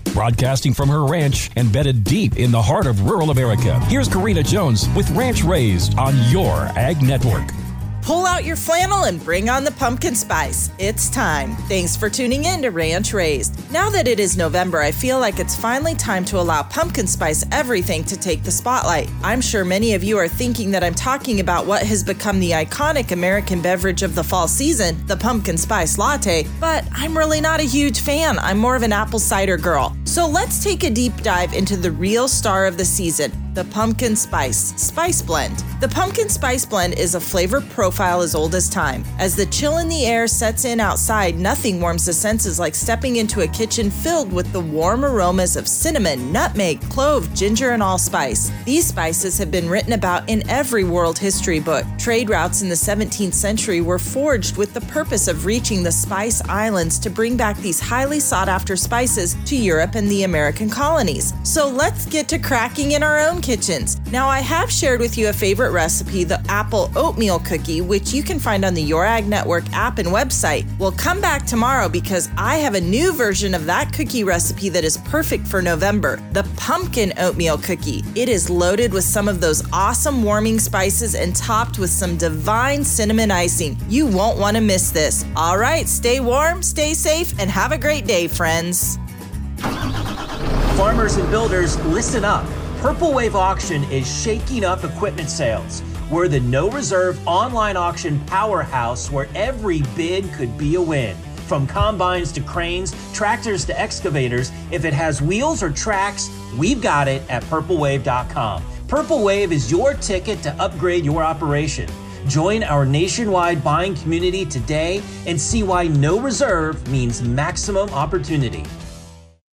Broadcasting from her ranch embedded deep in the heart of rural America, here's Karina Jones with Ranch Raised on your Ag Network. Pull out your flannel and bring on the pumpkin spice. It's time. Thanks for tuning in to Ranch Raised. Now that it is November, I feel like it's finally time to allow pumpkin spice everything to take the spotlight. I'm sure many of you are thinking that I'm talking about what has become the iconic American beverage of the fall season, the pumpkin spice latte, but I'm really not a huge fan. I'm more of an apple cider girl. So let's take a deep dive into the real star of the season, the pumpkin spice blend. The pumpkin spice blend is a flavor profile as old as time. As the chill in the air sets in outside, nothing warms the senses like stepping into a kitchen filled with the warm aromas of cinnamon, nutmeg, clove, ginger, and allspice. These spices have been written about in every world history book. Trade routes in the 17th century were forged with the purpose of reaching the Spice Islands to bring back these highly sought-after spices to Europe and the American colonies. So let's get to cracking in our own kitchens. Now, I have shared with you a favorite recipe, the apple oatmeal cookie, which you can find on the Your Ag Network app and website. We'll come back tomorrow because I have a new version of that cookie recipe that is perfect for November, the pumpkin oatmeal cookie. It is loaded with some of those awesome warming spices and topped with some divine cinnamon icing. You won't want to miss this. All right, stay warm, stay safe, and have a great day, friends. Farmers and builders, listen up. Purple Wave Auction is shaking up equipment sales. We're the no-reserve online auction powerhouse where every bid could be a win. From combines to cranes, tractors to excavators, if it has wheels or tracks, we've got it at purplewave.com. Purple Wave is your ticket to upgrade your operation. Join our nationwide buying community today and see why no reserve means maximum opportunity.